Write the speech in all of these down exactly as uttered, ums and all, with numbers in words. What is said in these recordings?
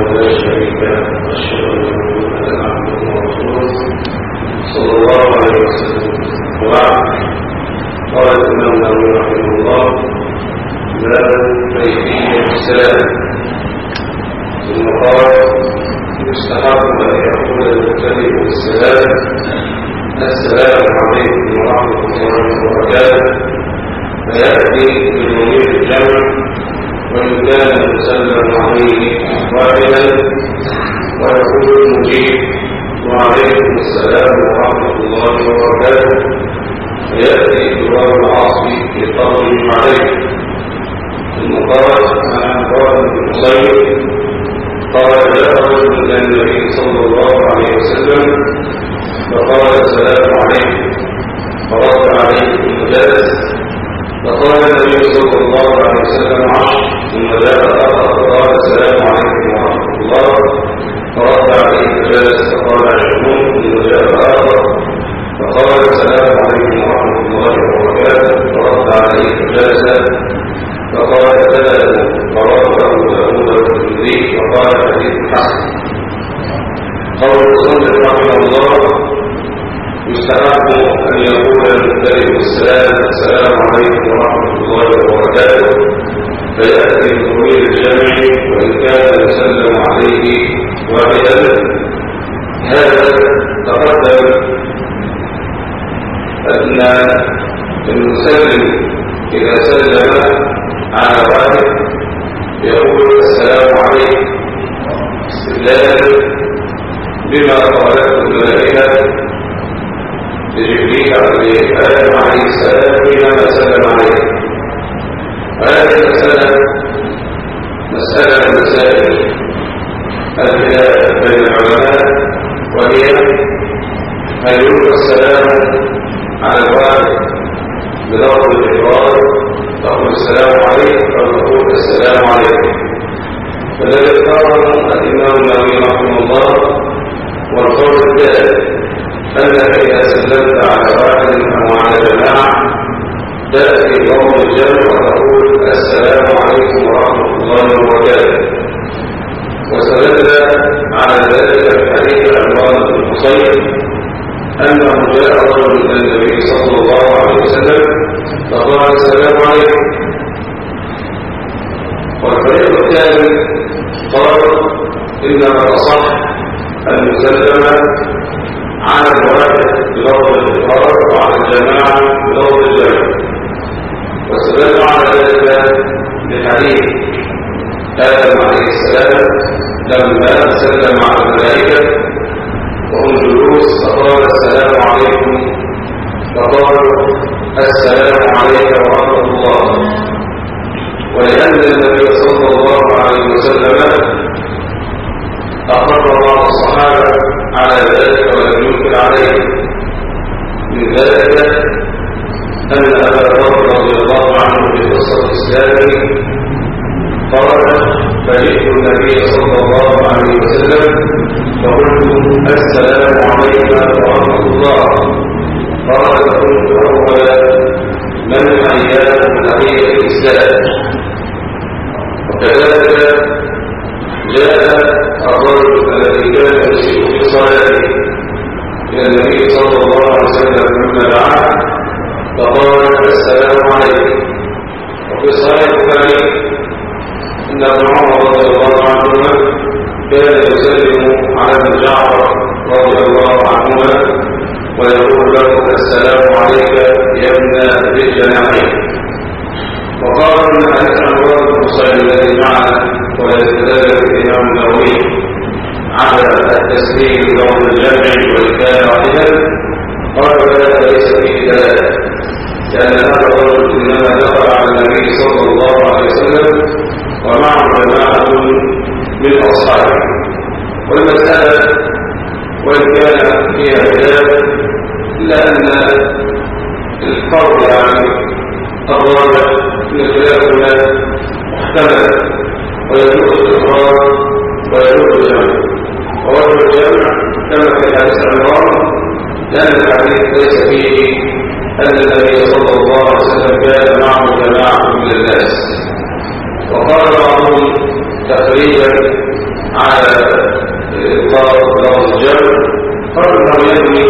لا شريك له وأشهد أن محمدا عبده ورسوله صلى الله عليه وسلم. وبعد، قال الإمام النووي رحمه الله: باب كيفية السلام. ثم قال: يستحب أن يقول المبتدئ بالسلام: السلام عليكم ورحمة الله وبركاته، فيأتي بضمير الجمع، وإن كان المسلم عليه واحدا، ويقول المجيب: وعليكم السلام ورحمة الله وبركاته، فيأتي بواو العاصف في قوله عليه. ثم قال: عن عمران بن حصين قال: جاء رجل إلى النبي صلى الله عليه وسلم فقال: السلام عليكم، فرد عليه المجالس، فقال النبي صلى الله عليه وسلم: عشر. ثم جاء آخر فقال: السلام عليكم ورحمة الله، فرد عليه المجالس، فقال: عشرون. ثم جاء آخر فقال: السلام عليكم ورحمة الله وبركاته، فرد عليه المجالس، فقال: ثلاثة. فرد أبو داود والترمذي فقال: حديث حسن. قول المصنف رحمه الله: يستحب أن يقول المبتدئ بالسلام: السلام عليكم ورحمة الله وبركاته، فيأتي بضمير الجمع، وإن كان يسلم عليه واحدا. هذا تقدم أن المسلم إذا سلم على واحد يقول: السلام عليكم، استدلالا بما قالته الملائكة لجبريل آدم عليه السلام حينما سلم عليه. وهذه المسألة مسألة مسائل الخلاف بين العلماء، وهي: هل يلقى السلام على الواحد بلفظ الإقرار تقول السلام عليكم، أو تقول السلام عليكم؟ فالذي قرره الإمام النووي رحمه الله والقول الثالث أنك إذا سلمت على واحد أو على جماعة تأتي يوم الجمع وتقول: السلام عليكم ورحمة الله وبركاته. واستدل على ذلك بحديث عمران بن حصين أنه جاء رجل إلى النبي صلى الله عليه وسلم فقال: السلام عليكم. والفريق الثاني قال: إنما الأصح أن يسلم على الواحد بلفظ الإقرار وعلى الجماعة بلفظ الجمع. واستدل على ذلك بحديث آدم عليه السلام لما سلم على الملائكة وهم جلوس فقال: السلام عليكم، فقالوا: السلام عليك ورحمة الله. ولأن النبي صلى الله عليه وسلم أقر بعض الصحابة على ذلك ولم ينكر عليه. من ذلك أن أبا بكر رضي الله عنه في قصة الإسلام قال: فجئت النبي صلى الله عليه وسلم فقلت: السلام عليك ورحمة الله. قال: فكنت أول من أيام تحية الإسلام. وكذلك جاء الرجل الذي كان يشرك في صلاته إلى النبي صلى الله عليه وسلم لما دعاه فقال: السلام عليكم. وفي صحيح البخاري أن ابن عمر رضي الله عنهما كان يسلم على ابن جعفر رضي الله عنهما ويقول له: السلام عليك يا ابن ذي الجناحين. وقال ان حديث عمران بن حصين الذي معنا ويتدلل الامام النووي على التسليم بلفظ الجمع وان كان واحدا، قال: هذا ليس فيه دلاله، لان هذا الرجل انما دخل على النبي صلى الله عليه وسلم ومعه جماعه من اصحابه. والمساله وان كان فيها خلاف الا ان الفرق يعني الراجح من الخلاف هنا محتمل، ويجوز الاقرار ويجوز الجمع. ووجه الجمع كما في حديث عمران لان الحديث ليس فيه ان النبي صلى الله عليه وسلم كان معه جماعه من الناس. وقال بعضهم تقريبا على إطلاق لفظ الجر فرض ينوي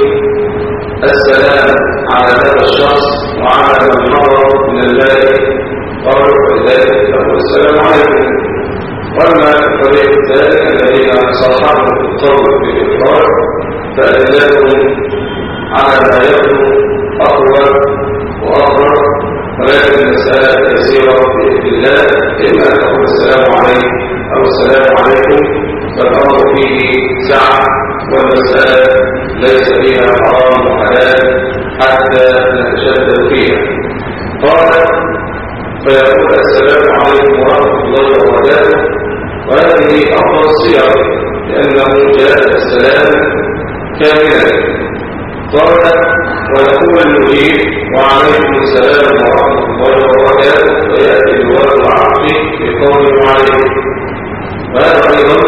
السلام على هذا الشخص وعلى من حضر من الباقي قالوا ولذلك تقول السلام عليكم. وأما الطريق الثالث الذين صرحوا القول بالإقرار فأدلتهم على ما يبدو أقوى وأقرب، ولكن المسألة يسيرة بإذن الله إما أن تقول السلام عليكم أو السلام عليكم فالأمر فيه سعة، والمسألة ليس فيها حرام وحلال حتى نتشدد فيها. قال فيقول السلام عليكم ورحمة الله وبركاته، وهذه أفضل الصيغ لأنه جاء السلام كاملا. قال ويقول المجيب وعليكم السلام ورحمة الله وبركاته، ويأتي بوضع العقل بقوله عليكم، وهذا أيضا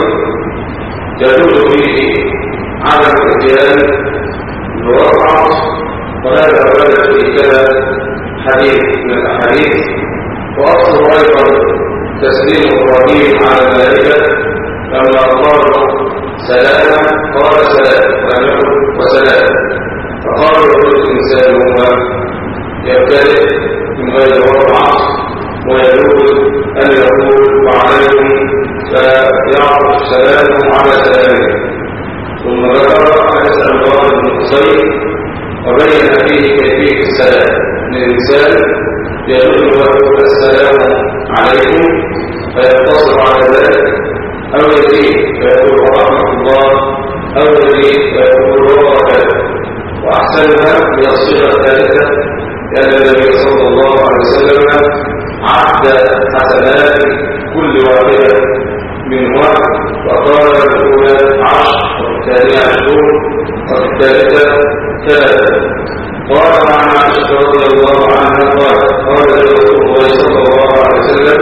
يدل فيه على الاتيان بوضع العقل، وهذا ورد في كذا حديث من الأحاديث. وأصله أيضا تسليم إبراهيم على الملائكة لما قالوا سلاما قال سلام ولم يقل وسلام، فقالوا يقول الإنسان هو يبتدئ من غير وضع ويجوز أن يقول وعليكم فيعرف سلامه على سلامه. ثم ذكر أنس الله بن قصير وبين فيه كيفية السلام للإنسان يجوز له السلام عليكم فيقتصر على ذلك، أو يزيد فيقول ورحمة الله، أو يزيد فيقول وبركاته. وأحسنها هي الصيغة الثالثة لأن النبي صلى الله عليه وسلم عد حسنات كل واحدة منها، وقال الأولى عشر والثانية عشرون والثالثة ثلاثة. قال عن عائشة رضي الله عنها قال قال رسول الله صلى الله عليه وسلم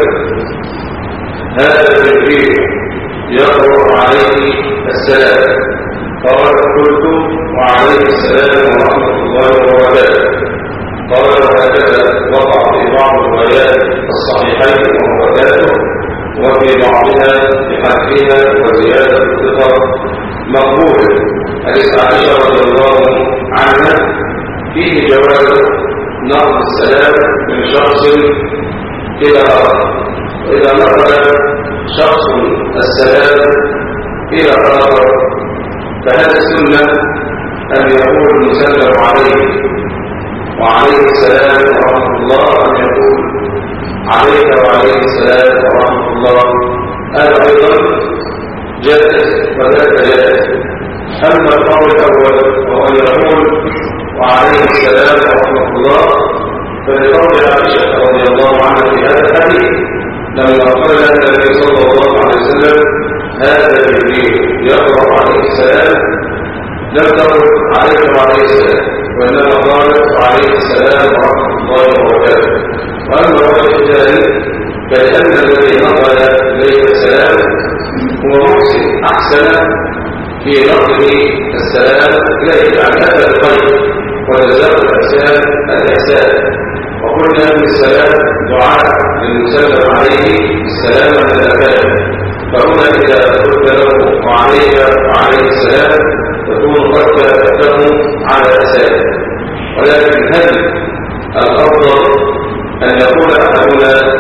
هذا جبريل يقرأ عليه السلام. قال قلت وعليه السلام ورحمة الله وبركاته. قال وهكذا وقع في بعض الروايات الصحيحين ومفرداته، وفي بعضها بحذفها وزيادة الثقة مقبولة. حديث عائشة رضي الله عنها فيه جواز نقل السلام من شخص إلى آخر، وإذا نقل شخص السلام إلى آخر فهذا السنة أن يقول المسلم عليه وعليه السلام ورحمة الله، أن يقول عليك وعليه السلام ورحمة الله. هذا أيضا جائز وذاك جائز. أما القول الأول وهو أن يقول وعليه السلام ورحمة الله فلقول عائشة رضي الله عنها في هذا الحديث لما قال النبي صلى الله عليه وسلم هذا جبريل يقرأ عليه السلام لم تقل عليك وعليه السلام، وإنما قالت وعليه السلام ورحمة الله وبركاته. وأما الرواية الثاني فلأن الذي نقل إليك السلام هو محسن أحسن في نقل السلام إليه عن هذا الخير وجزاء الإحسان الإحسان. وقلنا أن السلام دعاء للمسلم عليه السلام من الأكاد، فهنا إذا قلت له وعليك وعليه السلام تكون قد كافته على أساس. ولكن هل الأفضل أن يقول أحدنا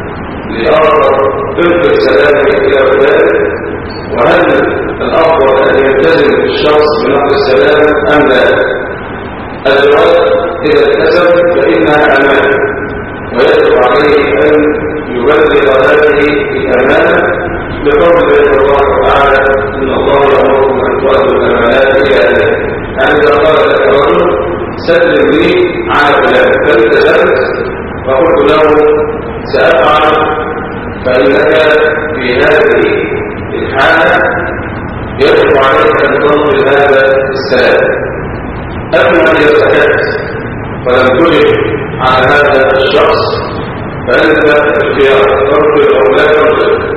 لآخر تلك السلام إلى ذلك، وهل الأفضل أن يلتزم الشخص بنقل السلام أم لا؟ الجواب إذا التزم فإنها أمانة، ويجب عليه أن يبلغ هذه الأمانة بقول الله تعالى إن الله يأمركم أن تؤدوا الأمانات إلى أهلها. يعني إذا قال لك رجل سلم لي على فلان فالتزمت فقلت له سأفعل، فإنك في هذه الحالة يجب عليك أن تنقل هذا السلام. أما إذا سكت فلم تجب على هذا الشخص فأنت اختيار ترجل أو لا ترجل.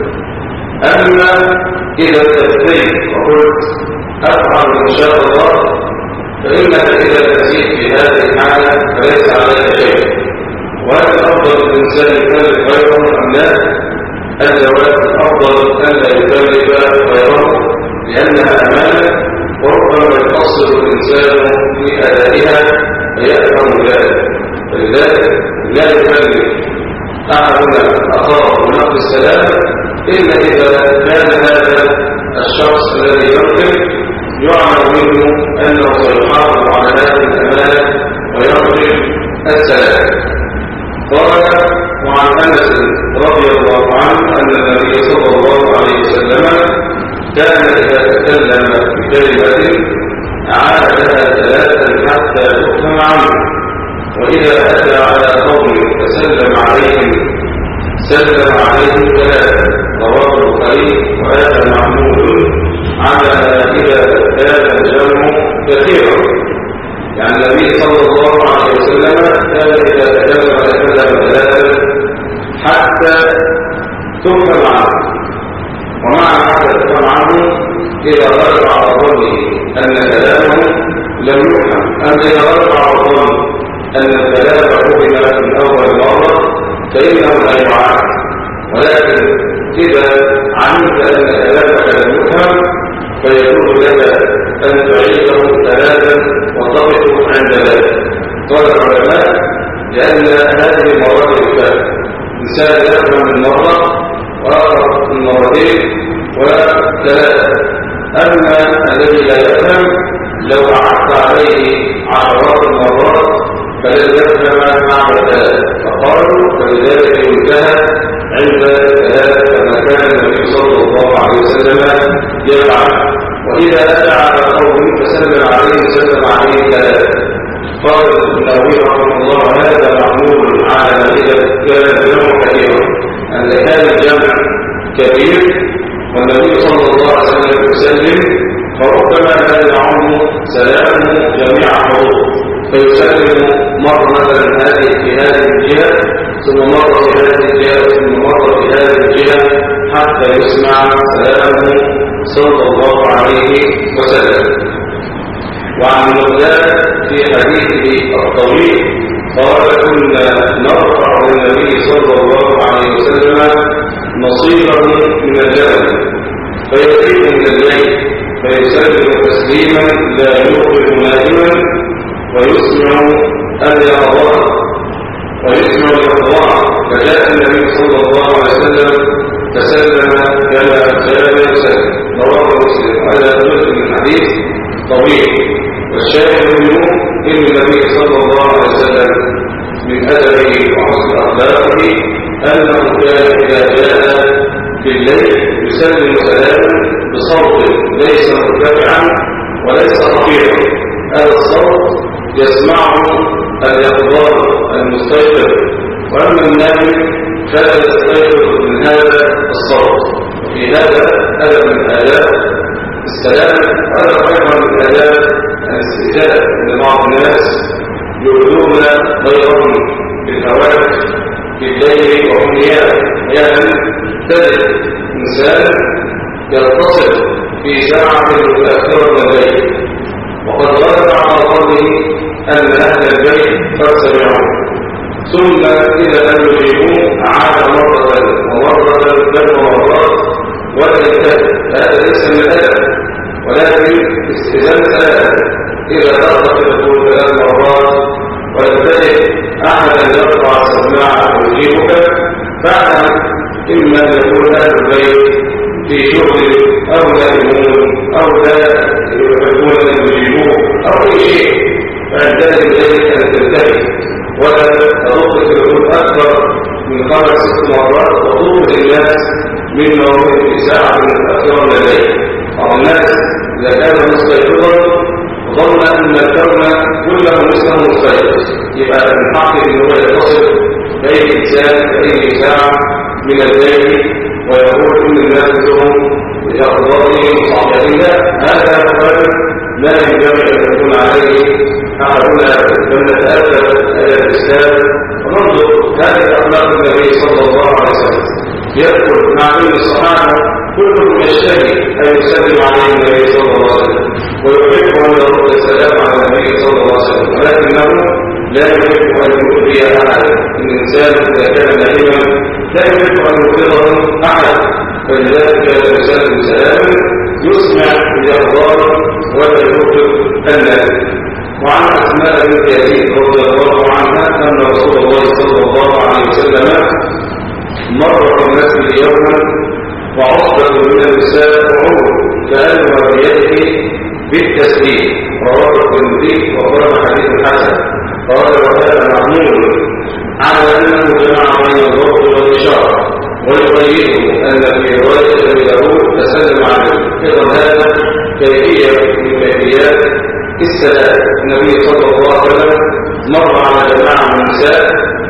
أما إذا استفتيت وقلت أفعل إن شاء الله فإنك إذا نسيت في هذه الحالة فليس عليك شيء. وهل أفضل الإنسان يكلف غيره أم لا؟ الزواج الأفضل أن لا يكلف غيره لأنها أمانة، وربما يقصر الإنسان في أدائها فيأثم ذلك. فلذلك لا يكلف أحدنا أخاه بنقل السلام إلا إذا كان هذا الشخص الذي يكلف يعلم منه أنه سيحافظ على هذه الأمانة ويرجع السلام. قال وعن أنس رضي الله عنه أن النبي صلى الله عليه وسلم كان إذا تكلم بكلمة عادها ثلاثا حتى تفهم عنه، وإذا أتى على قوم فسلم عليهم سلم عليهم ثلاثا. رواه البخاري. وهذا محمود على إذا كان الجمع كثيرا، يعني النبي صلى الله عليه وسلم كان إذا تكلم تكلم ثلاثا حتى تفهم عنه. ومعنى حتى تفهم عنه إذا غلب على ظنه أن كلامه لم يفهم، أما إذا غلب على ظنه أن الكلام فهم من أول مرة فإنه لا يعاد. ولكن إذا علمت أن كلامك لم يفهم فيكون لك أن تعيده ثلاثا وتضبط عند ذلك. قال العلماء لأن هذه المرات الثلاث إنسان يفهم من مرة وآخر من مرتين وثلاثة. أما الذي لا يفهم لو عدت عليه عشرات المرات فلن يفهم معنى ثلاثة، فقالوا فلذلك انتهى عند ثلاثة كما كان النبي صلى الله عليه وسلم يفعل. وإذا أتى على قوم فسلم عليه سلم عليه ثلاثة. قال النووي رحمه الله هذا معمول على إذا كان الجمع كثيرا، أن كان الجمع كبير والنبي صلى الله عليه وسلم يسلم فربما لا يعم سلامه جميع حروف، فيسلم مرة مثلا هذه في هذه الجهة ثم مرة في هذه الجهة ثم مرة في هذه الجهة حتى يسمع سلامه صلى الله عليه وسلم. وعن المقداد في حديثه الطويل قال كنا نرفع للنبي صلى الله عليه وسلم نصيبه من الجبل فيأتيه من الليل فيسلم تسليما لا يوقف نائما ويسمع اليقظان ويسمع اليقظان. فجاء النبي صلى الله عليه وسلم فسلم كما كان يسلم. رواه مسلم. هذا جزء من حديث طويل، والشاهد منه ان النبي صلى الله عليه وسلم من ادبه وحسن اخلاقه انه كان اذا جاء في الليل يسلم سلاما بصوت ليس مرتفعا وليس رفيعا. هذا الصوت يسمعه اليقظان المستيقظ، واما النائم فلا يستيقظ من هذا الصوت. وفي هذا ادب من آداب السلام. هذا ايضا من آداب الاستئذان، ان بعض الناس يؤذون غيرهم بالهواتف في الليل وهم نيام. يعني تجد انسان يتصل في ساعه متاخره من الليل وقد غلب على ظنه ان اهل البيت قد سمعوه، ثم اذا لم يجيبوه عاد مره ومره بل ومرات ولا ينتهي. هذا ليس من الادب، ولكن استئذان ثلاثه اذا ضغط تقول ثلاث مرات ولم تجد احدا يرفع السماعه ويجيبك فاعلم اما ان يكون اهل البيت في شغل او نائمون او لا يحبون ان يجيبوه او اي شيء، فعندئذ يجب ان تنتهي ولا تضغط التليفون اكثر من خمس ست مرات وتطرد الناس من نومهم في ساعه متاخره من الليل. بعض الناس اذا كان مستيقظا ظن ان الكون كله مثله مستيقظ، يبقى من حقه ان هو يتصل باي انسان في اي ساعه من الليل ويقول ان الناس لهم بأخبارهم وصحبتها. هذا الرجل لا ينبغي ان يكون عليه احدنا بل نتأدب الى الاسلام وننظر هذه اخلاق النبي صلى الله عليه وسلم. يدخل مع كل الصحابه كلهم يشتهي ان يسلم عليه النبي صلى الله عليه وسلم ويحب ان يرد السلام على النبي صلى الله عليه وسلم، ولكنه لا يحب ان يؤذي احدا. الانسان اذا كان نائما لا يحب ان يؤذيه فلذلك يسلم سلاما يسمع الأخبار ولا يخبر الناس. وعن أسماء بنت يزيد رضي الله عنها أن رسول الله صلى الله عليه وسلم مر في المسجد يوما وعصبة من النساء عمر كأنها بيده بالتسليم، رواه الترمذي وقال حديث حسن. قال وهذا معمول على أنه جمع بين الضرب والإشارة، ويبينه أن في رواية أبي داود تسلم عليه. أيضا هذا كيفية من كيفيات السلام. النبي صلى الله عليه وسلم مر على جماعة من النساء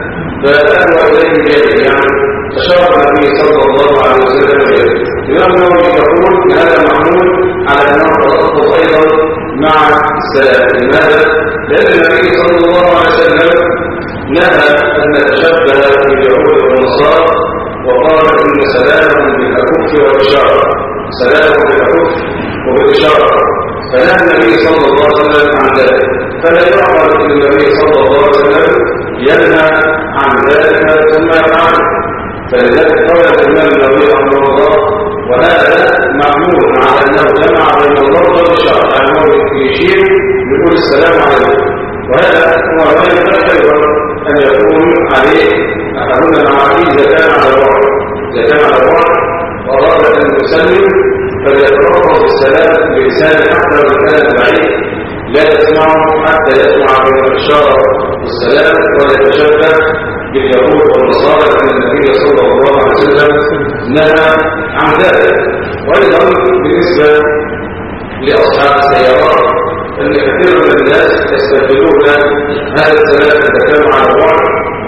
فأهوى إليه بيده، يعني أشار النبي صلى الله عليه وسلم بيده. الإمام النووي يقول إن هذا معمول على أنه تلطف أيضا مع السلام. لماذا؟ لأن النبي صلى الله عليه وسلم نهى أن نتشبه باليهود والنصارى، وقال إن سلامهم بالأكف والإشارة، سلامهم بالأكف وبالإشارة، فنهى النبي صلى الله عليه وسلم عن ذلك. فلا يعقل أن النبي صلى الله عليه وسلم ينهى عن ذلك ثم يفعله. فلذلك قال الإمام النووي رحمه الله وهذا معمول على أنه جمع بين الضرب والإشارة، يعني هو يشير يقول السلام عليكم، وهذا هو ما يتأكد أن يكون عليه أحدنا مع عليه إذا كان على الوعد، إذا كان على الوعد وأراد أن يسلم فليترفض بالسلام بلسانه حتى لو كان بعيد لا يسمعه حتى يسمع بين الإشارة والسلام، ولا يتشبه باليهود والنصارى لأن النبي صلى الله عليه وسلم نهى عن ذلك. وأيضا بالنسبة لأصحاب السيارات أن كثير من الناس يستخدمون هذا السلام إذا كانوا على الوعد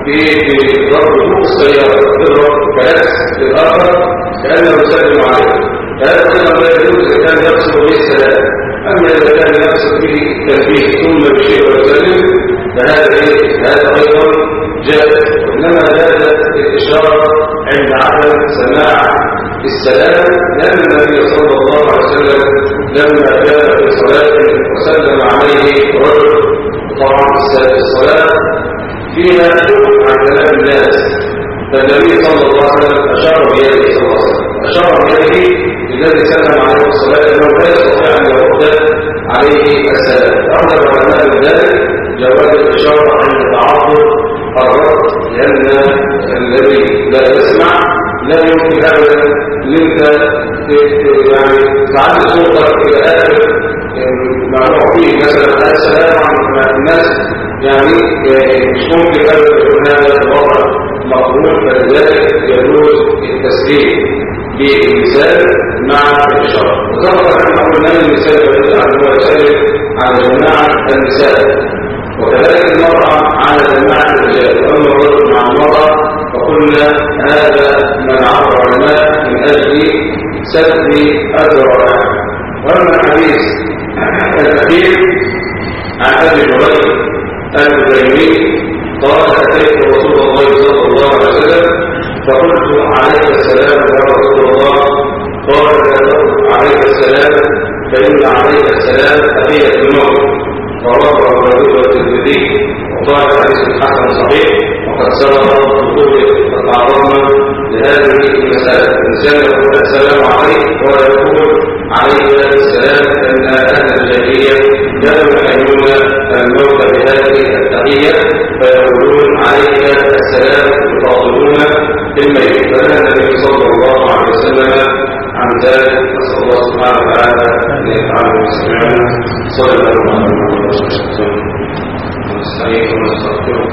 بضرب فوق السيارة، يضرب كلاس للآخر كأنه يسلم عليه، فهذا أيضا لا يجوز إذا كان يقصد به السلام. أما إذا كان يقصد به التنبيه ثم بشيء ويسلم فهذا هذا أيضا جائز. وإنما زادت الإشارة عند عدم سماع السلام، لأن النبي صلى الله عليه وسلم لما جاء في صلاته وسلم عليه رجل، طبعا الصلاة فيها عن كلام الناس، فالنبي صلى الله عليه وسلم أشار بيده صلى الله عليه وسلم أشار بيده الذي سلم عليه الصلاة أنه لا يستطيع أن يرد عليه السلام. أخذ العلماء من ذلك جواز الإشارة عند تعاطف الرد، لأن الذي لا يسمع لا يمكن أبدا أنت يعني تعلي صوتك إلى آخر معروف فيه مثلا السلام عن الناس، يعني مش ممكن أبدا يكون هذا الوضع مقبول. فلذلك يجوز التسليم باللسان مع الإشارة. وذكر أن قلنا النساء يجوز أن هو يسلم على جماعة النساء، وكذلك المرأة على جماعة الرجال، وأما الرجل مع المرأة فقلنا هذا منعه العلماء من أجل سد الذرائع. وأما الحديث الأخير عن أبي هريرة الهذيلي قال أتيت رسول الله صلى الله عليه وسلم فقلت عليك السلام يا رسول الله، قال عليك السلام فإن عليك السلام تحية الموت، رواه أبو داود والترمذي وقال حديث حسن صحيح. وقد سبق الدخول قد تعرضنا لهذه المسألة. الإنسان يقول السلام عليك ولا يقول عليك السلام، فإن أهل الجاهلية كانوا يحيون الموت بهذه التحية فيقولون عليك السلام يفاضلون بالميت، فنهى النبي صلى الله عليه وسلم عن ذلك. نسأل الله سبحانه وتعالى أن يفعله مسلمين. صلى الله عليه وسلم ونستعين ونستغفره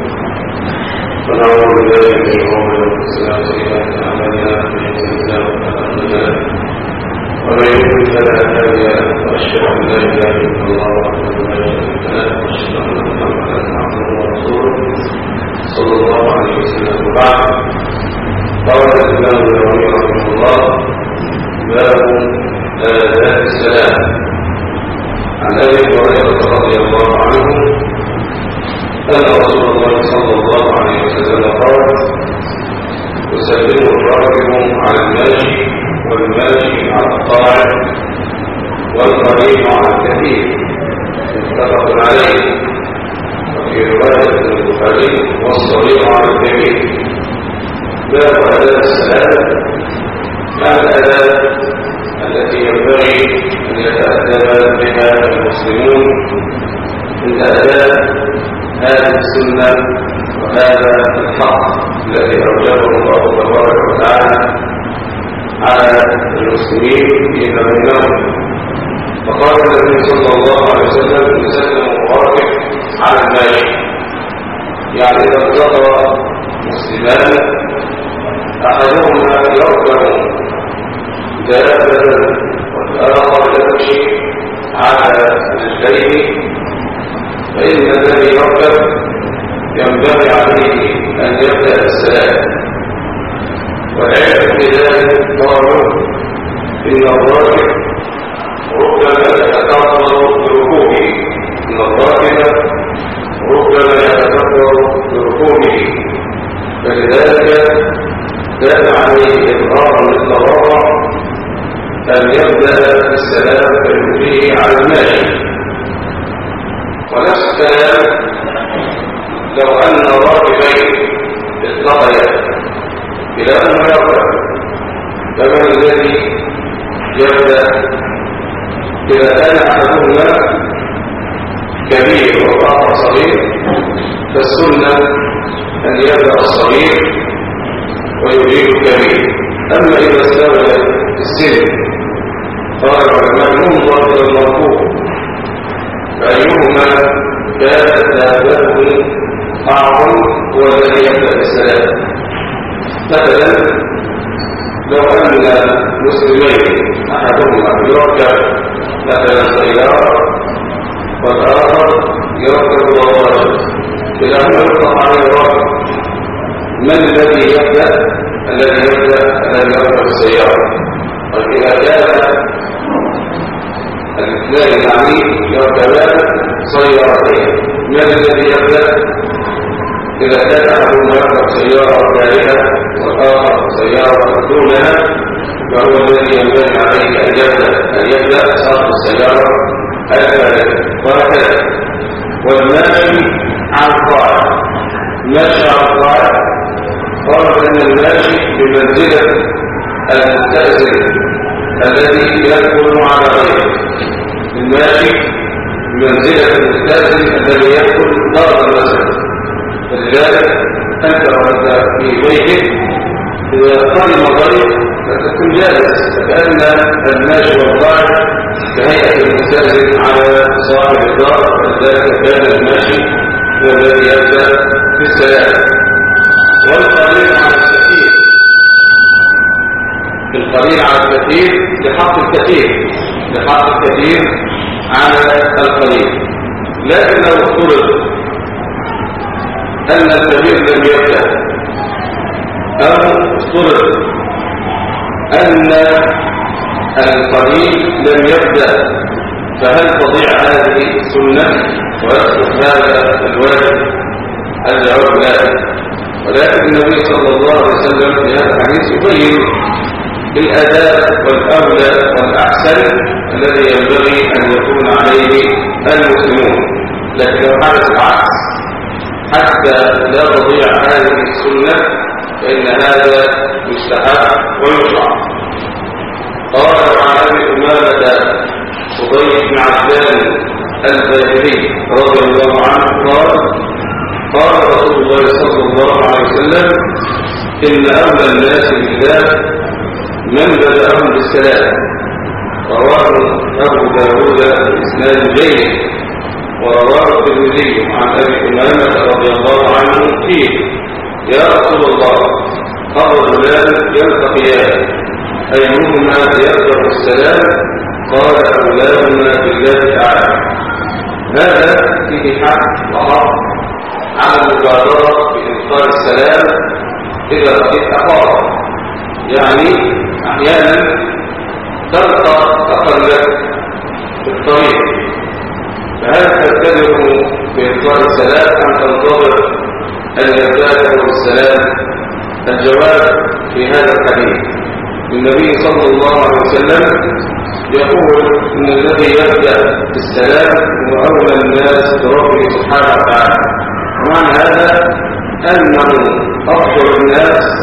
ونعوذ بالله من شرور انفسنا وسيئات اعمالنا، من يهده الله فلا مضل له ومن يضلل فلا هادي له، واشهد ان لا اله الا الله وحده لا شريك له، واشهد ان محمدا عبده ورسوله صلى الله عليه وسلم. وبعد، قال الامام النووي رحمه الله باب آداب السلام. عن ابي هريره رضي الله عنه أن رسول الله صلى الله عليه وسلم قال: يسلم الراكب على الماشي، والماشي على الطاعن، والقريب على الكثير، متفق عليه. وفي رواية البخاري: والصغير على الكبير. باب آداب السلام ما الآداب التي ينبغي أن يتأدب بها المسلمون من آداب هذه السنة وهذا الحق الذي أوجبه الله تبارك وتعالى على المسلمين فيما بينهم. فقال النبي صلى الله عليه وسلم يسلم مبارك على الماشي، يعني إذا التقى مسلمان أحدهما يركب دابة والآخر يمشي على رجليه، فإن الذي يركب ينبغي عليه أن يبدأ السلام. والعلم في ذلك قالوا إن الراكب ربما يتكبر بركوبه إن الراكب ربما يتكبر بركوبه، فلذلك كان عليه إظهارا للتواضع أن يبدأ بالسلام بالوجيه على الماشي. ونفس الكلام لو أن راكبين التقيا كلاهما يركب، فمن الذي يبدأ؟ إذا كان أحدهما كبير والآخر صغير فالسنة أن يبدأ الصغير ويجيب الكبير. أما إذا استوى السن قال العلماء ينظر إلى المركوب فأيهما كانت دابته أعظم هو الذي يبدأ بالسلام. مثلا لو أن مسلمين أحدهما يركب مثلا سيارة والآخر يركب دراجة، كلاهما يطلق عليه الراكب، من الذي يبدأ؟ الذي يبدأ الذي يركب السيارة. وإذا كان الاثنان يعني يركبان سيارتين، من الذي يبدأ؟ إذا كان أحدهما يركب سيارة كارهة والآخر سيارة دونها فهو الذي ينبغي عليه أن يبدأ أن يبدأ صاحب السيارة الكارهة. وهكذا والماشي على الطاعة، ماشي على الطاعة قال أن الماشي بمنزلة المستأذن الذي يدخل على غيره. الماشي بمنزلة المستأذن الذي يدخل دار المسجد. فلذلك أنت وأنت في بيتك إذا قدم ضيف فتكون جالس، فكأن الماشي والطاعة كهيئة المستأذن على صاحب الدار. فلذلك كان الماشي هو الذي يبدأ في السلام. والقليل على الكثير، القليل على الكثير لحق الكثير لحق الكثير على القليل. لكن لو افترض أن الكبير لم يبدأ أو افترض أن القليل لم يبدأ، فهل تضيع هذه السنة ويسقط هذا الواجب؟ الجواب لا. ولكن النبي صلى الله عليه وسلم في هذا الحديث يبين الآداب والأولى والأحسن الذي ينبغي أن يكون عليه المسلمون. لكن لو حدث العكس حتى لا تضيع هذه السنة فإن هذا مستحب ويشرع. قال عن أبي أمامة صديق بن عبدان الباهلي رضي الله عنه قال قال رسول الله صلى الله عليه وسلم إن أولى الناس بالله من بدأهم بالسلام. رواه أبو داود بإسناد جيد، ورواه الترمذي عن أبي أمامة رضي الله عنه فيه يا رسول الله الرجلان يلتقيان أيهما يبدأ السلام؟ قال أولاهما بالله تعالى. هذا فيه حق وحق على المبادرة بإلقاء السلام إذا لقيت أخاك. يعني أحيانا تلقى أخا لك في الطريق، فهل تبتدئ بإلقاء السلام أم تنتظر أن يبدأ بالسلام؟ الجواب في هذا الحديث النبي صلى الله عليه وسلم يقول إن الذي يبدأ بالسلام هو أولى الناس بربه سبحانه وتعالى. ومعنى هذا أنه أفضل الناس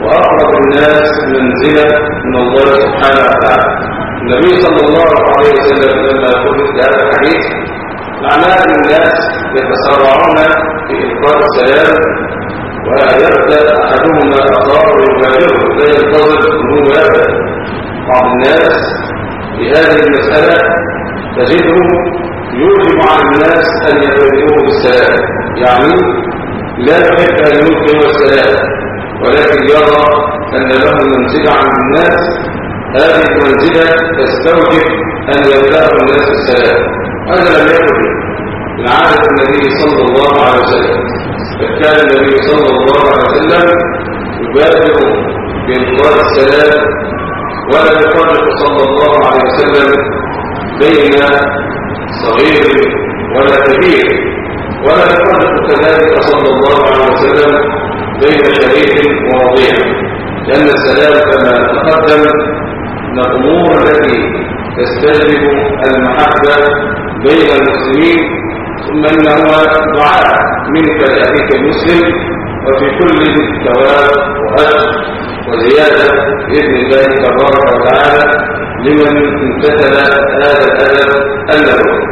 وأقرب الناس منزلة من الله سبحانه وتعالى. النبي صلى الله عليه وسلم لما يقول في هذا الحديث معناه أن الناس يتسارعون في إلقاء السلام، ويبدأ أحدهم أخاه ويبادره لا ينتظر أنه يبدأ. بعض الناس في هذه المسألة تجده يوجب على الناس أن يبادروه بالسلام، يعني لا يحب أن يلقي السلام، ولكن يرى أن له منزلة عن الناس، هذه المنزلة تستوجب أن يبدأ الناس السلام. هذا لم يكن من عادة النبي صلى الله عليه وسلم، فكان النبي صلى الله عليه وسلم يبادر بإلقاء السلام، ولا يفرق صلى الله عليه وسلم بين صغير ولا كبير، ولا يفرق كذلك صلى الله عليه وسلم بين شريف ورضيع، لأن السلام كما تقدم من الأمور التي تستجلب المحبة بين المسلمين، ثم إنه دعاء منك لأخيك المسلم، وفي كل ثواب وأجر وزيادة بإذن الله تبارك وتعالى لمن امتثل هذا الأدب النبوي.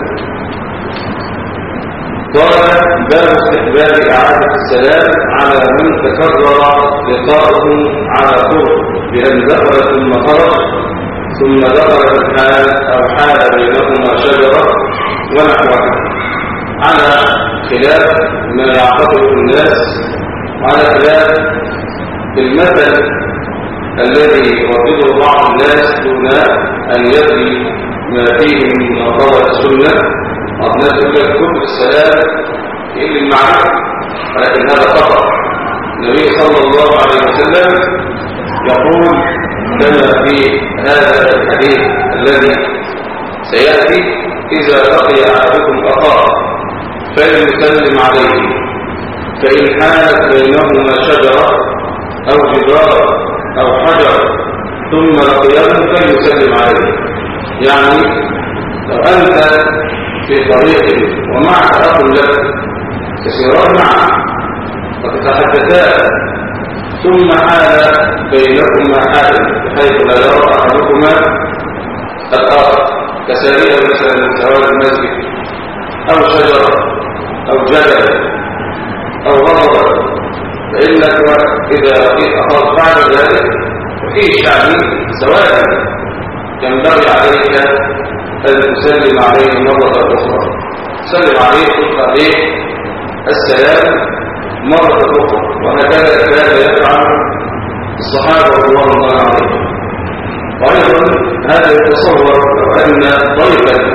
قال باب استحباب إعادة السلام على من تكرر لقاؤه على طرق، بأن دخل ثم خرج ثم دخل في الحال أو حال بينهما شجرة ونحوها، على خلاف ما يعتقد الناس، وعلى خلاف المثل الذي يردده بعض الناس دون أن يدري ما فيه من مقابل السنة. بعض الناس يقول لك كل السلام إلا المعرفة، ولكن هذا خطأ. النبي صلى الله عليه وسلم يقول كما في هذا الحديث الذي سيأتي: إذا لقي أحدكم أخاه فليسلم عليه، فإن حالت بينهما شجرة أو جدار أو حجر ثم لقياه فليسلم عليه. يعني لو أنت في طريق ومعك أخ لك تسيران معه وتتحدثان، ثم حال بينكما حال بحيث لا يرى أحدكما الآخر، كسرية مثلا من سواد المسجد أو شجرة أو جبل أو غضب، فإنك إذا لقيت أخاك بعد ذلك وفيه شعبي سواء ينبغي عليك أن تسلم عليه مرة أخرى. سلم عليه تلقى عليه السلام مرة أخرى، وهكذا كان يفعل الصحابة رضوان الله عليهم. وأيضا هذا يتصور لو أن ضيفا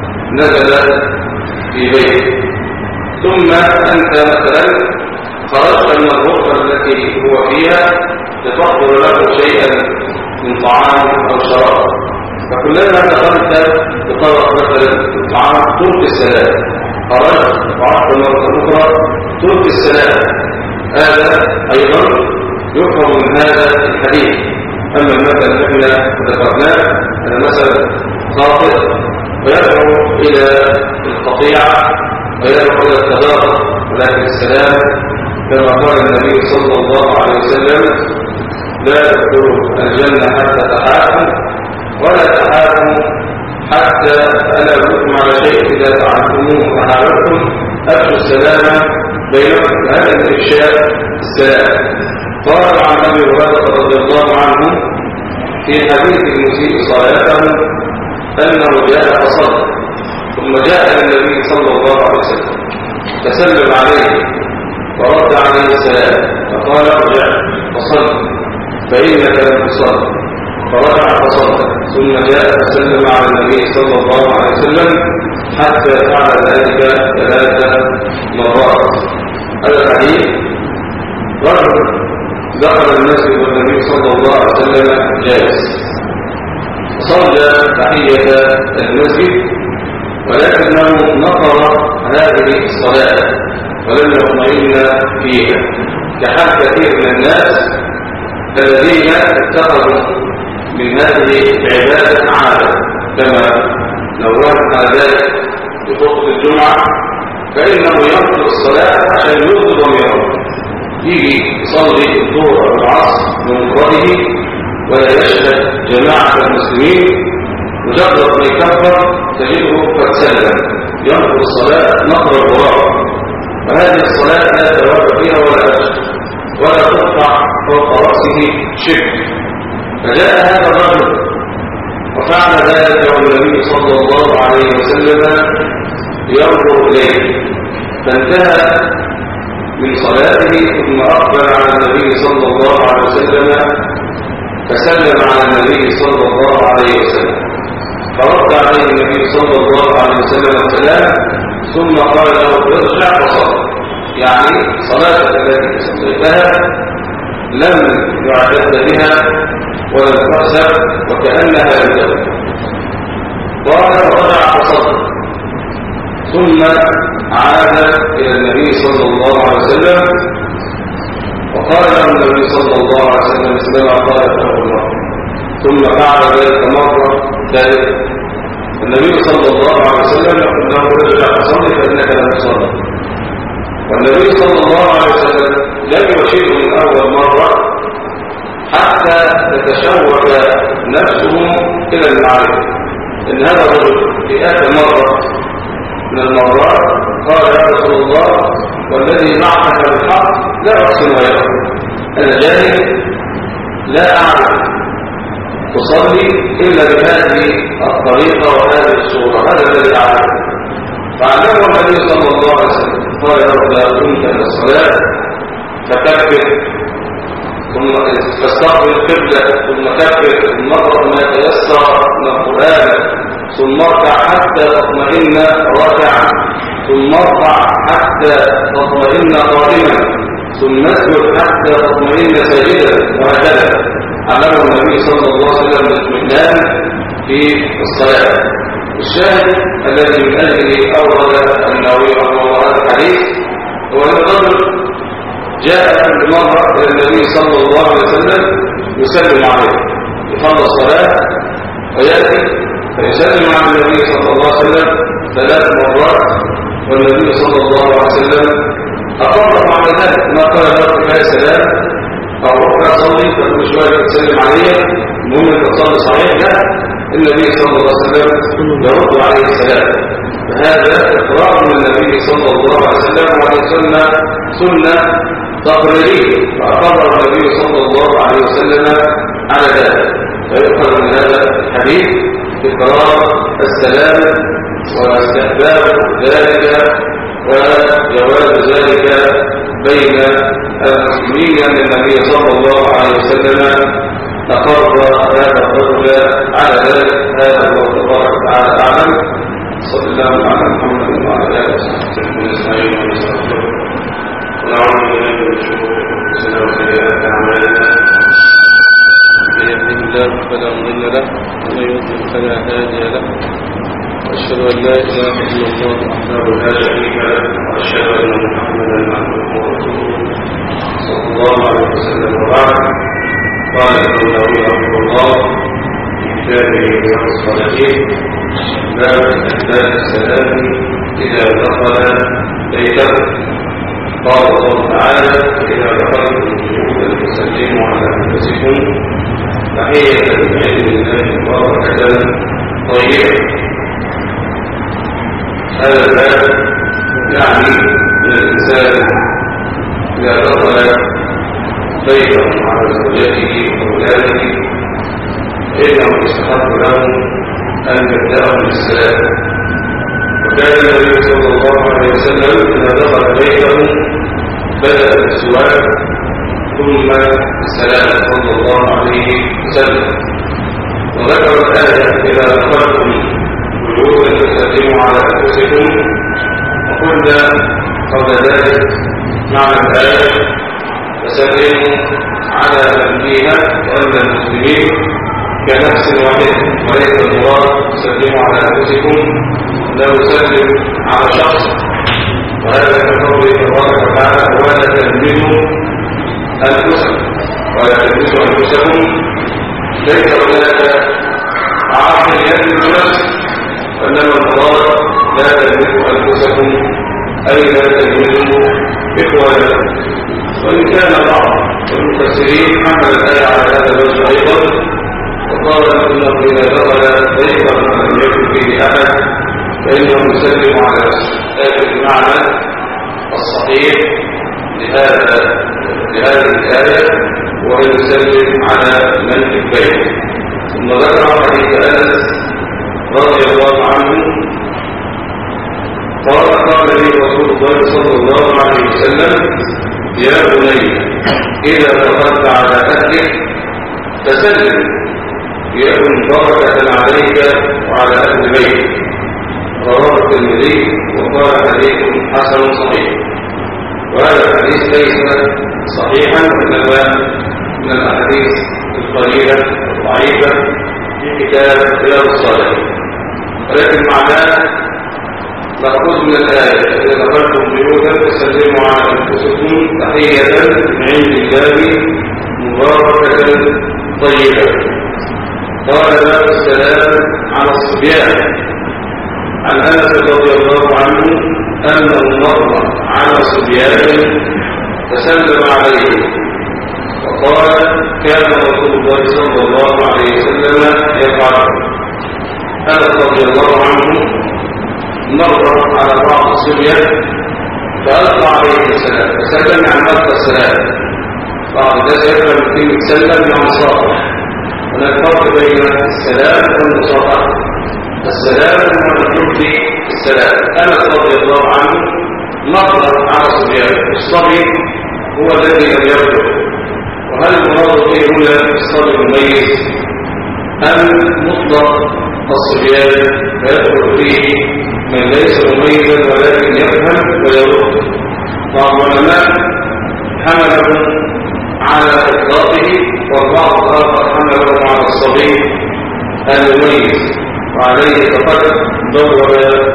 نزل في بيت، ثم أنت مثلا خرجت من الغرفة التي هو فيها لتحضر له شيئا من طعام أو شراب، فكلما دخلت بطبق مثلا من طعام تلقي السلام، خرجت وعدت مرة أخرى تلقي السلام. هذا أيضا يفهم من هذا الحديث. أما المثل الذي ذكرناه هذا مثل خاطئ ويدعو إلى القطيعة ويدعو إلى التضارب، ولكن السلام كما قال النبي صلى الله عليه وسلم: لا تدخلوا الجنة حتى تحاكموا، ولا تحاكموا حتى ألا أدلكم على شيء إذا فعلتموه وتحاولتم أفشوا السلام بينكم. هذا من إفشاء السلام. قال عن أبي هريرة رضي الله عنه في حديث المسيء صلاته أنه جاء فصلى، ثم جاء النبي صلى الله عليه وسلم فسلم عليه ورد عليه السلام فقال: ارجع فصل فإنك لم تصل. فرجع فصلى، ثم جاء فسلم على النبي صلى الله عليه وسلم حتى فعل ذلك ثلاث مرات. هذا الحديث رجل دخل المسجد والنبي صلى الله عليه وسلم جالس، صلى تحية المسجد، ولكنه نقر هذه الصلاة ولم يطمئن فيها، كحال كثير من الناس الذين اتخذوا من هذه العبادة عادة، كما لو واحد على ذلك في خطبة الجمعة فإنه ينقض الصلاة عشان يرضي ضميره، يجي يصلي الظهر أو العصر بمفرده ولا يشهد جماعة المسلمين، مجرد ما يكبر تجده قد سلم ينقض الصلاة نقض الغراب، وهذه الصلاة لا ثواب فيها ولا أجر ولا تقطع فوق رأسه شبر. فجاء هذا الرجل وفعل ذلك والنبي صلى الله عليه وسلم ينظر إليه، فانتهى من صلاته ثم أقبل على النبي صلى الله عليه وسلم فسلم على النبي صلى الله عليه وسلم، فرد عليه النبي صلى الله عليه وسلم السلام ثم قال له ارجع وصل، يعني صلاتك التي صليتها لم يعتد بها ولم تحسب وكأنها لم تكن. قال فرجع وصل ثم عاد إلى النبي صلى الله عليه وسلم وقال له النبي صلى الله عليه وسلم اسمع قال له الله، ثم فعل ذلك مرة ثالثة. النبي صلى الله عليه وسلم يقول له ارجع فصلي فإنك لم تصلي، والنبي صلى الله عليه وسلم لم يشير من أول مرة حتى تتشوق نفسه إلى المعرفة إن هذا الرجل في آخر مرة من المرات قال يا رسول الله والذي بعثك بالحق لا أحسن غيره، أنا جاهل لا أعرف تصلي إلا بهذه الطريقة وهذه الصورة، هذا الذي أعرف. فعلمه النبي صلى الله عليه وسلم قال يا رب لا قمت إلى الصلاة فكبر ثم تستقبل القبلة ثم كبر ثم اقرأ ما تيسر من القرآن ثم اركع حتى تطمئن راكعا ثم ارفع حتى تطمئن قائما ثم اسجد حتى تطمئن ساجدا، وهكذا علمه النبي صلى الله عليه وسلم الاطمئنان في الصلاة. الشاهد الذي من أجله أورد النووي رحمه الله هذا الحديث هو أن الرجل جاء كل مرة إلى النبي صلى الله عليه وسلم يسلم عليه، يخلص الصلاة ويأتي فيسلم على النبي صلى الله عليه وسلم ثلاث مرات، والنبي صلى الله عليه وسلم أقر على ذلك ما قال له بها سلام أو ركع صلي فكل شوية تسلم عليه المهم أن تصلي صحيح، لا، النبي صلى الله عليه وسلم يرد عليه السلام. فهذا إقرار من النبي صلى الله عليه وسلم وهي سنة سنة تقريرية، فأقر النبي صلى الله عليه وسلم على ذلك. فيؤخذ من هذا الحديث إقرار السلام واستحباب ذلك وجواز ذلك بين المسلمين، لأن النبي صلى الله عليه وسلم أقر هذا الرجل على ذلك. هذا الله تبارك وتعالى أعلم. صلى الله على محمد وعلى آله وصحبه أجمعين ونستغفره ونعوذ بالله من شرور أنفسنا وسيئات أعمالنا، من يهده الله فلا مضل له ومن يضلل فلا هادي له، وأشهد أن لا إله إلا الله وحده لا شريك له، وأشهد أن محمدا عبده ورسوله صلى الله عليه وسلم. وبعد، قال النووي رحمه الله في كتابه رياض الصالحين باب استحباب السلام إذا دخل بيته. قال الله تعالى إذا دخلتم بيوتا فسلموا على أنفسكم تحية من عند الله مباركة طيبة. هذا الباب يعني من الإنسان إذا دخل بيته على زوجته وأولاده فإنه يستحق له أن يبدأ بالسلام. وكان النبي صلى الله عليه وسلم إذا دخل بيته بدأ بالسواك ثم السلام صلى الله عليه وسلم. وذكر الآية إذا دخلتم بيوتا فسلموا على أنفسكم، وقلنا قبل ذلك معنى الآية فسلموا على من فيها وأن المسلمين كنفس واحد، وليس المراد سلموا على أنفسكم لا يسلم على شخص، وهذا كقوله تبارك وتعالى ولا تلمزوا أنفسكم ولا تلمزوا أنفسكم، ليس هناك عاقل يلمز نفسه، وإنما المراد لا تلمزوا أنفسكم أي لا تلمزوا إخوانكم. وإن كان إذا دخل ضيفا ولم يكن فيه أحد فإنه يسلم على نفسه. لكن المعنى الصحيح لهذا لهذه الآية وهو يسلم على من في البيت. ثم ذكر حديث أنس رضي الله عنه قال قال لي رسول الله صلى الله عليه وسلم: يا بني إذا دخلت على أهلك فسلم يكن بركة عليك وعلى أهل بيتك. رواه الترمذي وقال حديث حسن صحيح. وهذا الحديث ليس صحيحا وإنما من الأحاديث القليلة الضعيفة في كتاب رياض الصالحين، ولكن معناه مأخوذ من الآية: إذا دخلتم بيوتا فسلموا على أنفسكم تحية من عند الله مباركة طيبة. قال باب السلام على الصبيان. عن أنس رضي الله عنه أنه مر على صبيان فسلم عليه وقال: كان رسول الله صلى الله عليه وسلم يفعل. أنس رضي الله عنه مر على بعض الصبيان فألقى عليه السلام، فسلم عن ألقى السلام. بعض الناس يفهم كلمة سلم عن صافح، هناك فرق بين السلام والمصافحة. السلام هو المقصود به السلام. أنس رضي الله عنه مر على صبيان، الصبي هو الذي لم يبلغ. وهل المراد به هنا الصبي المميز أم مطلق الصبيان فيدخل فيه من ليس مميزا ولكن يفهم ويرد؟ بعض العلماء حمله على إطلاقه والبعض الآخر حمله على الصبي المميز، وعليه فقد دور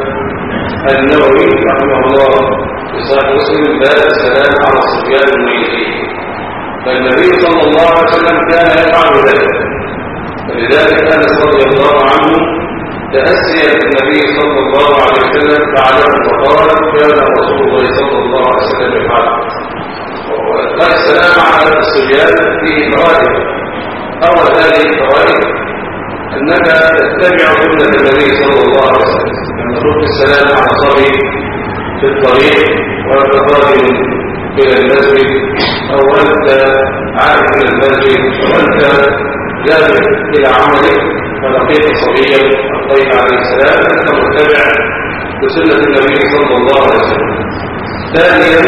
النووي رحمه الله في صحيح مسلم باب السلام على الصبيان المميزين. فالنبي صلى الله عليه وسلم كان يفعل ذلك، فلذلك أنس رضي الله عنه تأسيا النبي صلى الله عليه وسلم فعله وقال: كان رسول الله صلى الله عليه وسلم يفعل. والسلام على الصبيان فيه فوائد. أول هذه الفوائد أنك تتبع سنة النبي صلى الله عليه وسلم، لما تلقي السلام على صبي في الطريق وأنت قادم إلى المسجد أو أنت عارف إلى المسجد أو أنت ذاهب إلى عملك فلقيت صبيا ألقيت عليه السلام، أنت متبع بسنة النبي صلى الله عليه وسلم. ثانيا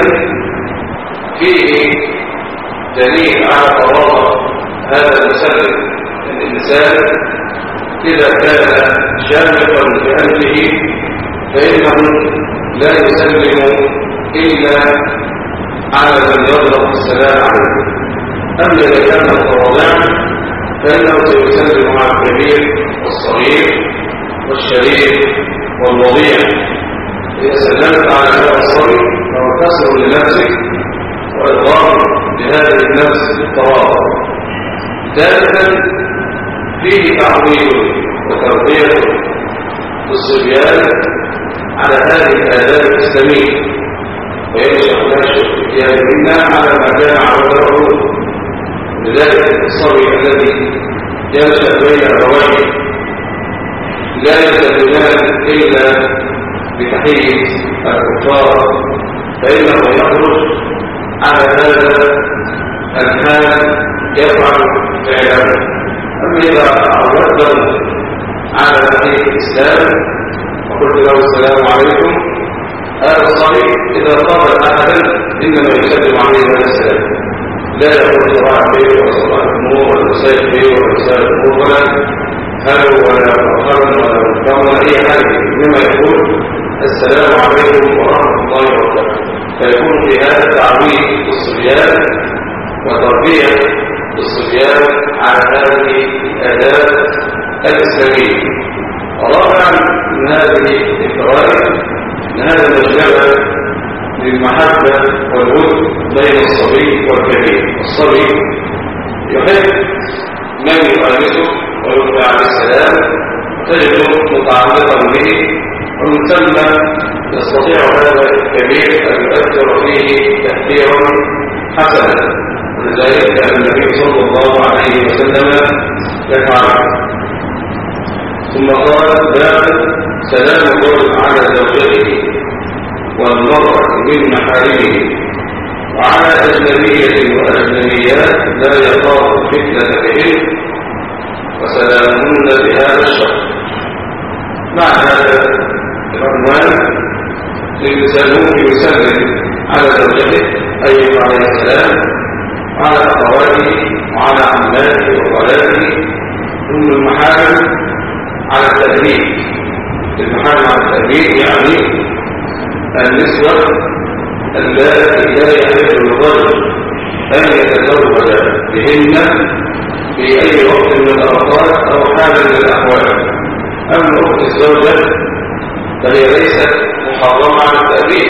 فيه دليل على تواضع هذا المسلم. الإنسان إذا كان شامخا بأنفه فإنه لا يسلم إلا على من يضرب السلام عليه. أما إذا كان متواضعا فإنه سيسلم على الكبير والصغير والشريف والوضيع. إذا سلمت على هذا الصغير فهو كسر لنفسك وإضرار لهذه النفس بالتواضع. ثالثا فيه تعويض وتربية الصبيان على هذه الآداب الإسلامية، وينشأ نشأ فتيانهن على ما كان عودته. لذلك الصبي الذي ينشأ بين أبويه لا يلتزمان إلا بتحية الكفار فإنه يخرج على هذا الحال يفعل فعله. أما إذا عودته على تحية الإسلام وقلت له السلام عليكم، هذا الصبي إذا قابل أحدا إنما يسلم عليه هذا السلام، لا يقول صباح الخير ولا صباح النور ولا مساء الخير ولا مساء النور ولا هلو ولا مؤخرا ولا مؤخرا ولا أي حاجة، إنما يقول السلام عليكم ورحمة الله وبركاته. فيكون في هذا تعويض الصبيان وتربية الصبيان على هذه الآداب الإسلامية. ورابعا من هذه الفوائد أن هذا المجتمع للمحبة والود بين الصبي والكبير. الصبي يحب من يؤانسه ويلقي عليه السلام تجده متعلقا به، ومن ثم يستطيع هذا الكبير أن يؤثر فيه تأثيرا حسنا. ولذلك كان النبي صلى الله عليه وسلم يفعل. ثم قال باب سلام الرجل على زوجته والمرأة من محارمه وعلى أجنبية وأجنبيات لا يخاف فتنة بهن وسلامهن بهذا الشرط. مع هذا العنوان الإنسان يسلم على زوجته أيها عليه السلام وعلى أخواته وعلى عماته وخالاته ثم المحارم على التدريب. المحارم على التدريب يعني النسوة التي لا يحل للرجل أن يتزوج بهن في أي وقت من الأوقات أو حال من الأحوال. أما أخت الزوجة فهي ليست محرمة على التأبيد،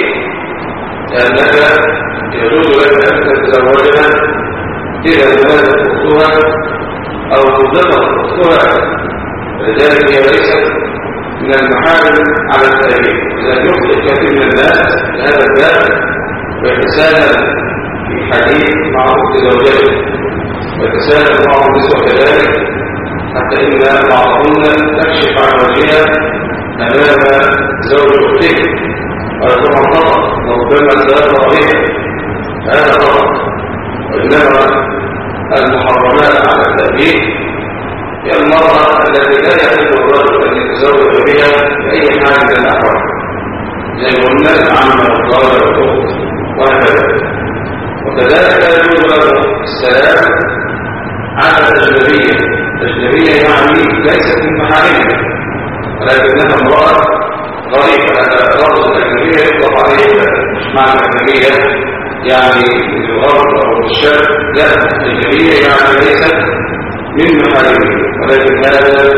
لأنك يجوز لك أن تتزوجها إذا ولدت أختها أو ذكرت أختها، لذلك هي ليست من المحارم على التأبيد. إذا يخطئ كثير من الناس هذا الباب ويتساهل في حديث مع أخت زوجته ويتساهل بعض النسوة كذلك، حتى إن بعضهن تكشف عن وجهها أمام زوج أخته ويكون خطأ وربما سيطلع بها، هذا خطأ. وإنما المحرمات على التأبيد هي المرأة التي لا يحل الرجل أن يتزوج بها بأي حال من الأحوال، زي قلنا العمة والخالة والأخت وهكذا. وكذلك يجوز له السلام على الأجنبية. الأجنبية يعني ليست من محارمها ولكنها امرأة غريبة. هذا لفظ الأجنبية يطلق عليه مش معنى الأجنبية يعني من الغرب أو الشرق، لا، الأجنبية يعني ليست من محارمها، ولكن هذا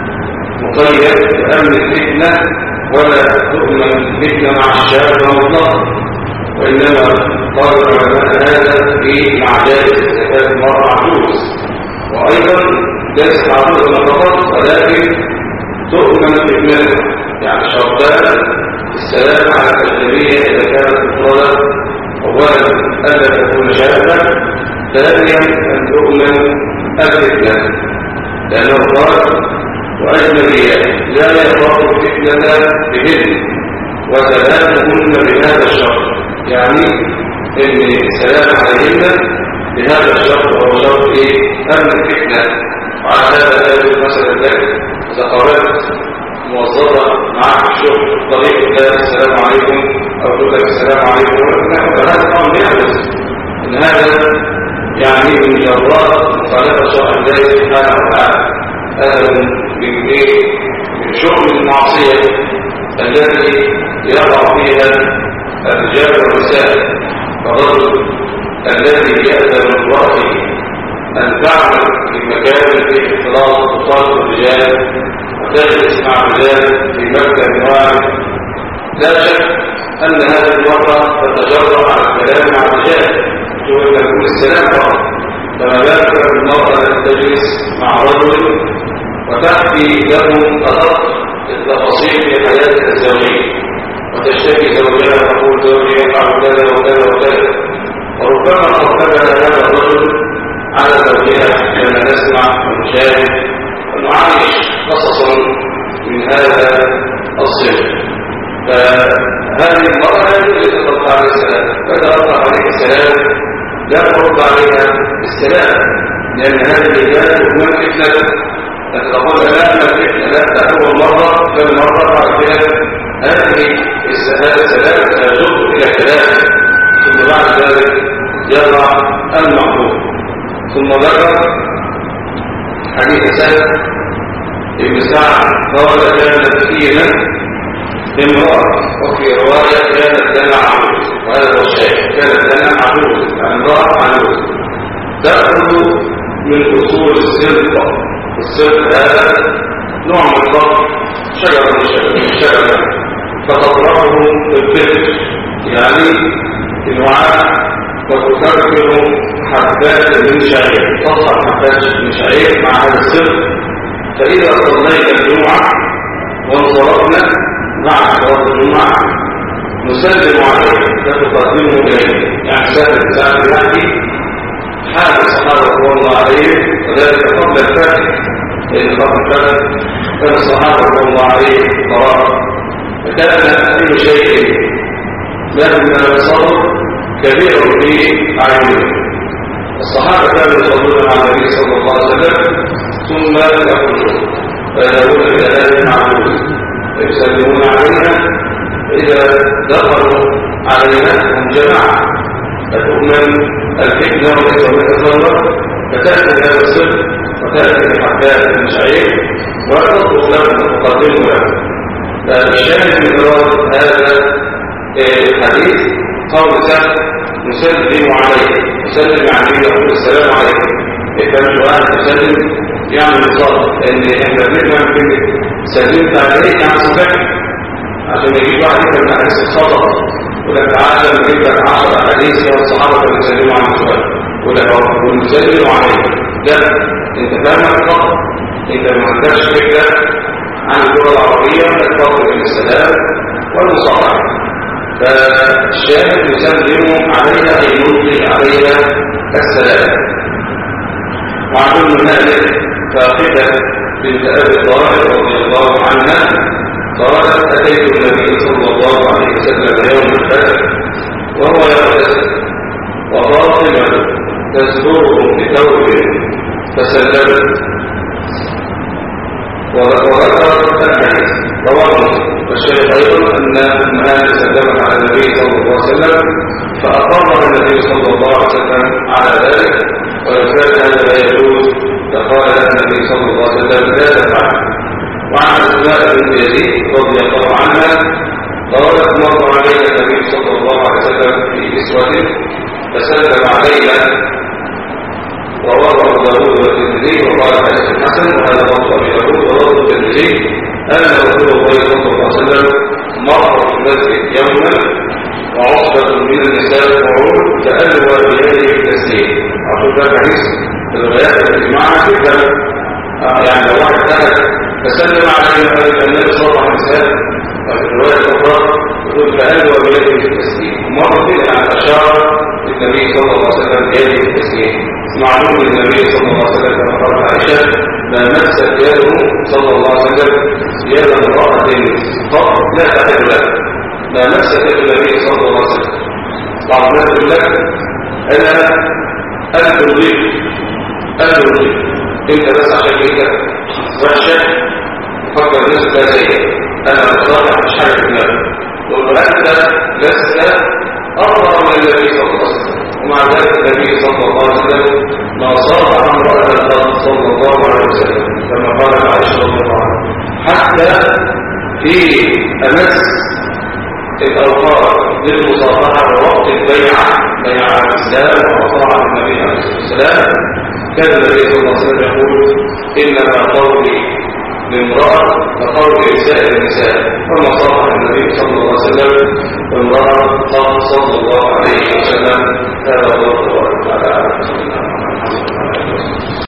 مقيد بأمن الفتنة ولا تؤمن الفتنة مع الشاب مطلقا، وإنما قال العلماء هذا في معجز زكاة المرأة عجوز، وأيضا ليست عجوزا فقط ولكن تؤمن فتنتها، يعني شرطان السلام على الأجنبية إذا كانت مفردة، أولا ألا تكون شابة، ثانيا أن تؤمن الفتنة، لأنه قال وأجنبيات لا يخاف فتنة بهن وسلامهن بهذا الشرط، يعني ان السلام عليهن بهذا الشرط وهو شرط امن الفتنه. وعلى هذا لا يجوز مثلا لك اذا قابلت موظفه معك في الشغل في الطريق قال السلام عليكم او تقول لك السلام عليكم، هذا امر يحدث ان هذا يعني من جراء مخالفه شرع الله سبحانه وتعالى. هذا من من شغل المعصيه التي يقع فيها الرجال والنساء. فالرجل الذي يأذن امرأته أن تعمل في مكان فيه اختلاط وخالط الرجال وتجلس مع الرجال في مكتب واحد، لا شك أن هذه المرأة تتجرأ على الكلام مع الرجال تقول تكون السلام فقط، فما بالك بالمرأة التي تجلس مع رجل وتحكي له أدق التفاصيل في حياتها الزوجية وتشتكي زوجها وتقول زوجي يفعل كذا وكذا وكذا، وربما قدر هذا الرجل على زوجها كما نسمع ونشاهد ونعايش قصصا من هذا الصنف. فهذه المرأة لا يجوز أن ترد عليه السلام، فإذا رد عليه السلام لا ترد عليها السلام، لأن هذه الرجال تؤمن فتنة. تقول لا أما الفتنة لا تأول مرة كم مرة بعد كده هذه هذا السلام يجر إلى كلام، ثم بعد ذلك يضع المحبوب. ثم ذكر حديث سهل ابن سعد قال كانت فينا امرأة، وفي رواية كانت لنا عجوز، وهذا هو الشيء، كانت لنا عجوز يعني امرأة عجوز تأخذ من أصول السلطة. السلطة هذا نوع من الضغط، شجرة من شجرة فتطرحه بالفلس يعني الوعاء وتكرر حبات من شعير، تطلع حبات من شعير مع هذا السر. فإذا صلينا الجمعة وانصرفنا مع صلاة الجمعة نسلم عليه فتقدمه إليه، يعني سهل سهل يحكي حال الصحابة رضي الله عليهم وذلك قبل الفتح، لأن قبل الفتح كان الصحابة رضي الله عليهم قرار، فكان كل شيء لهم من الصبر كبير في أعينهم. الصحابة كانوا يصلون مع النبي صلى الله عليه وسلم ثم يخرجون فيذهبون إلى هذه المعبود فيسلمون عليها، فإذا دخلوا علينا هم جماعة فتؤمن الفتنة وتتولى فتأتي هذا الصدق وتأتي حبات المشاعر وتطلق لهم وتقدموا لهم. فالشاهد من إرادة هذا الحديث قول سهل نسلم عليه، نسلم عليه يقول السلام عليكم. إذا مش واحد يسلم يعني مصادر، لأن إحنا بنفهم كلمة سلمت عليه يعني صفحة عشان يجيب واحد يفهم الحديث الخطأ ولك تعالى لما يجيب لك عشر أحاديث يا الصحابة كانوا يسلموا على السؤال ولك ونسلم عليه. لا، أنت فاهمك خطأ، أنت ما عندكش فكرة عن اللغة العربية الفرق بين السلام والمصافحة. فالشاهد يسلم عليها أي يلقي عليها السلام. وعن ام مالك فاقدة بنت أبي طالب رضي الله عنها قالت أتيت النبي صلى الله عليه وسلم يوم الفتح وهو يغتسل وفاطمة تزوره بثوب فسلمت وذكرت الحديث رواه. والشيء أيضا أن أمهات سلمت على النبي صلى الله عليه وسلم فأقر النبي صلى الله عليه وسلم على ذلك، ولو كان هذا لا يجوز فقال النبي صلى الله عليه وسلم لا تفعل. وعن أسماء بنت يزيد رضي الله عنها قالت مر علينا النبي صلى الله عليه وسلم في كسوة فسلم علينا، ورواه أبو داود والترمذي وقال حديث حسن. وهذا لفظ أبي داود ورواه الترمذي أن رسول الله صلى الله عليه وسلم مر في المسجد يوما وعصبة من النساء قعود تألوا بيده التسليم. عشان ده حديث الروايات التي معنا جدا، يعني لو واحد دخل فسلم عليه النبي صلى الله عليه وسلم، وفي الرواية الأخرى يقول تألوا بيده التسليم. مرة كده يعني أشار النبي صلى الله عليه وسلم بيده التسليم. معلوم النبي صلى الله عليه وسلم كما قال عائشة ما مست يده صلى الله عليه وسلم يد امرأة قط لا تحل له، ما مست يد النبي صلى الله عليه وسلم. بعض الناس يقول لك أنا أنا ترضيك أنا ترضيك أنت بس عشان كده وحشة فكر الناس لا زيك، أنا بصراحة مش حاجة في دماغي، والأنت لست أرضى من النبي صلى الله عليه وسلم. ومع ذلك النبي صلى الله عليه وسلم ما صار عن رأى صلى الله عليه وسلم كما قال عائشة رضي الله عنها، حتى في أمس الأوقات للمصافحة ووقت البيعة بيع الإسلام وطاعة النبي عليه الصلاة والسلام كان النبي صلى الله عليه وسلم يقول إنما قولي لامرأة كقول لسائر النساء، فما صافح النبي صلى الله عليه وسلم وامرأة صلى الله عليه وسلم. هذا الله تبارك وتعالى.